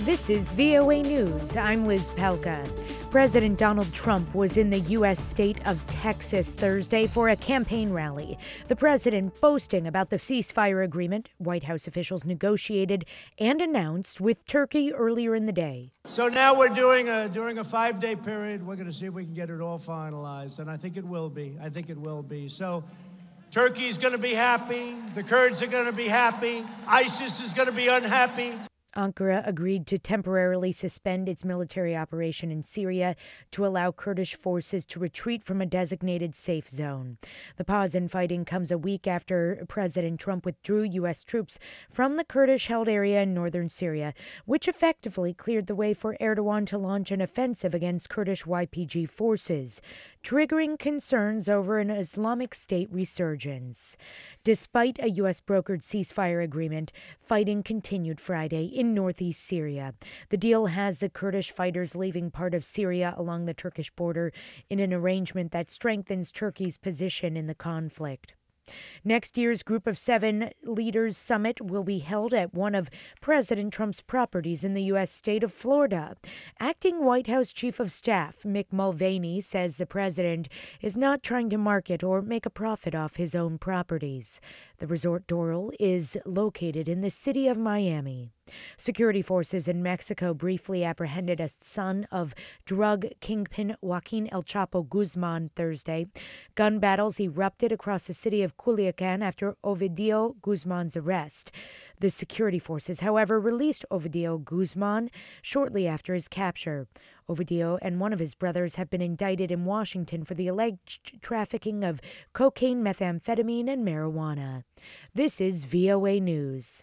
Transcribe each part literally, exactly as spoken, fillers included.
This is V O A News. I'm Liz Pelka. President Donald Trump was in the U S state of Texas Thursday for a campaign rally. The president boasting about the ceasefire agreement White House officials negotiated and announced with Turkey earlier in the day. So now we're doing a during a five-day period. We're going to see if we can get it all finalized, and I think it will be. I think it will be. So Turkey's going to be happy. The Kurds are going to be happy. ISIS is going to be unhappy. Ankara agreed to temporarily suspend its military operation in Syria to allow Kurdish forces to retreat from a designated safe zone. The pause in fighting comes a week after President Trump withdrew U S troops from the Kurdish-held area in northern Syria, which effectively cleared the way for Erdogan to launch an offensive against Kurdish Y P G forces, triggering concerns over an Islamic State resurgence. Despite a U S-brokered ceasefire agreement, fighting continued Friday in northeast Syria. The deal has the Kurdish fighters leaving part of Syria along the Turkish border in an arrangement that strengthens Turkey's position in the conflict. Next year's Group of Seven Leaders Summit will be held at one of President Trump's properties in the U S state of Florida. Acting White House Chief of Staff Mick Mulvaney says the president is not trying to market or make a profit off his own properties. The resort Doral is located in the city of Miami. Security forces in Mexico briefly apprehended a son of drug kingpin Joaquin El Chapo Guzman Thursday. Gun battles erupted across the city of Culiacan after Ovidio Guzman's arrest. The security forces, however, released Ovidio Guzman shortly after his capture. Ovidio and one of his brothers have been indicted in Washington for the alleged trafficking of cocaine, methamphetamine, and marijuana. This is V O A News.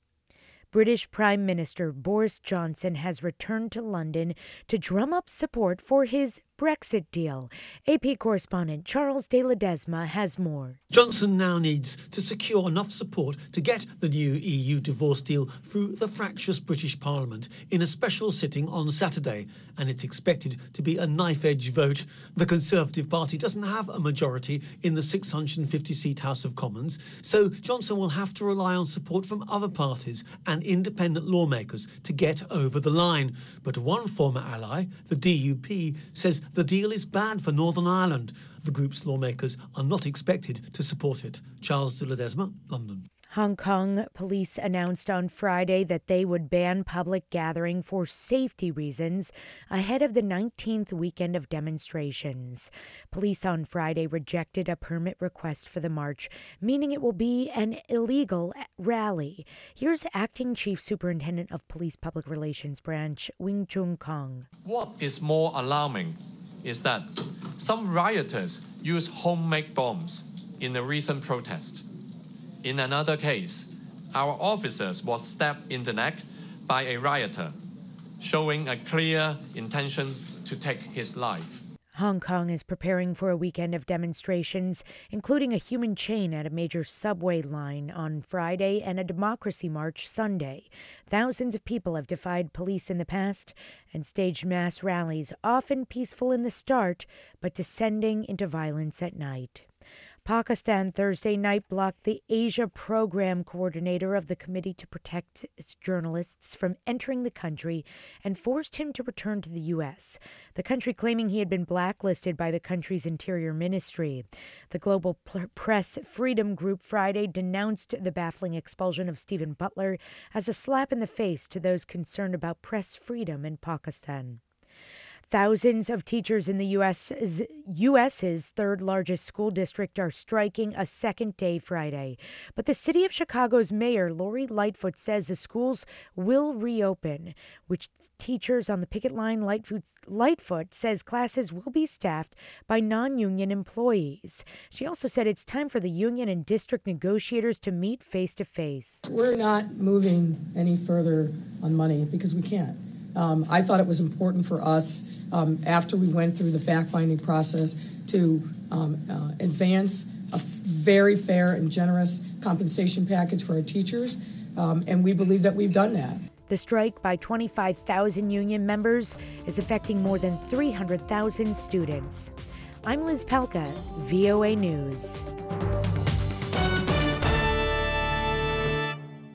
British Prime Minister Boris Johnson has returned to London to drum up support for his Brexit deal. A P correspondent Charles de Ledesma has more. Johnson now needs to secure enough support to get the new E U divorce deal through the fractious British Parliament in a special sitting on Saturday, and it's expected to be a knife-edge vote. The Conservative Party doesn't have a majority in the six hundred fifty seat House of Commons, so Johnson will have to rely on support from other parties and independent lawmakers to get over the line. But one former ally, the D U P, says the deal is bad for Northern Ireland. The group's lawmakers are not expected to support it. Charles de Ledesma, London. Hong Kong police announced on Friday that they would ban public gathering for safety reasons ahead of the nineteenth weekend of demonstrations. Police on Friday rejected a permit request for the march, meaning it will be an illegal rally. Here's Acting Chief Superintendent of Police Public Relations Branch, Wing Chung Kong. What is more alarming is that some rioters used homemade bombs in the recent protest. In another case, our officers were stabbed in the neck by a rioter, showing a clear intention to take his life. Hong Kong is preparing for a weekend of demonstrations, including a human chain at a major subway line on Friday and a democracy march Sunday. Thousands of people have defied police in the past and staged mass rallies, often peaceful in the start, but descending into violence at night. Pakistan Thursday night blocked the Asia program coordinator of the Committee to Protect Journalists from entering the country and forced him to return to the U S, the country claiming he had been blacklisted by the country's interior ministry. The global press freedom group Friday denounced the baffling expulsion of Stephen Butler as a slap in the face to those concerned about press freedom in Pakistan. Thousands of teachers in the U S's, U S's third-largest school district are striking a second day Friday. But the city of Chicago's mayor, Lori Lightfoot, says the schools will reopen, which teachers on the picket line. Lightfoot says classes will be staffed by non-union employees. She also said it's time for the union and district negotiators to meet face-to-face. We're not moving any further on money because we can't. Um, I thought it was important for us, um, after we went through the fact-finding process, to um, uh, advance a very fair and generous compensation package for our teachers, um, and we believe that we've done that. The strike by twenty-five thousand union members is affecting more than three hundred thousand students. I'm Liz Pelka, V O A News.